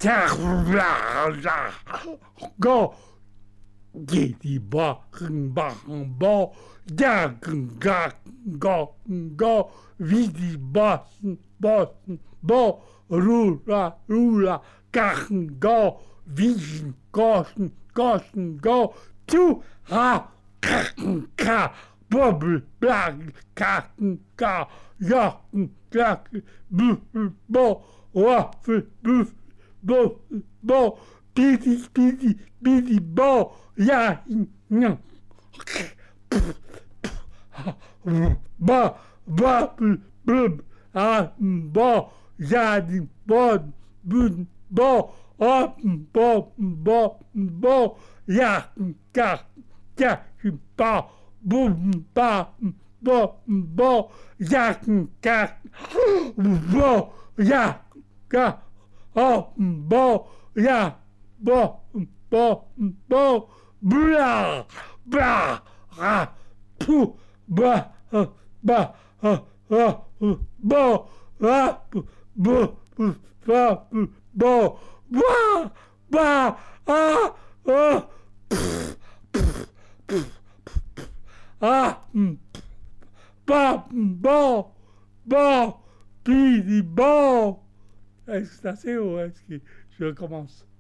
go, giddy ba, bo, go, vidi ba, rula, go, vision, go, to, bubble, black, waffle, bitty, bo, jadi, Est-ce que c'est assez ou est-ce que je recommence?